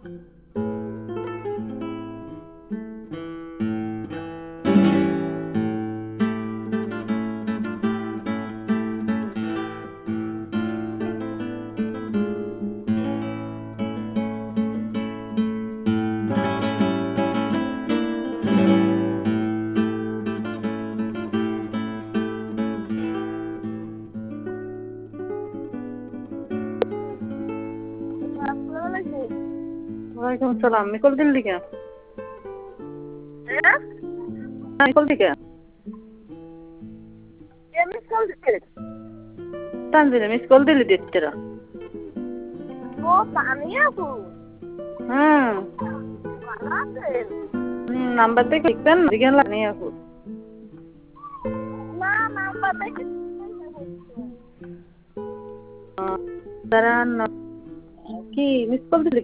ওয়ালাইকুম আসসালাম। মিকল দিল্লি কে? মিকল দিকে তানজিলে মিস কল দিলি দিচ্ছিরা। ও তানিয়া আপু। নাম্বার দেখে লিখতেন জিজ্ঞান তানিয়া আপু। না নাম্বার দেখে কি মিস কল দিলি?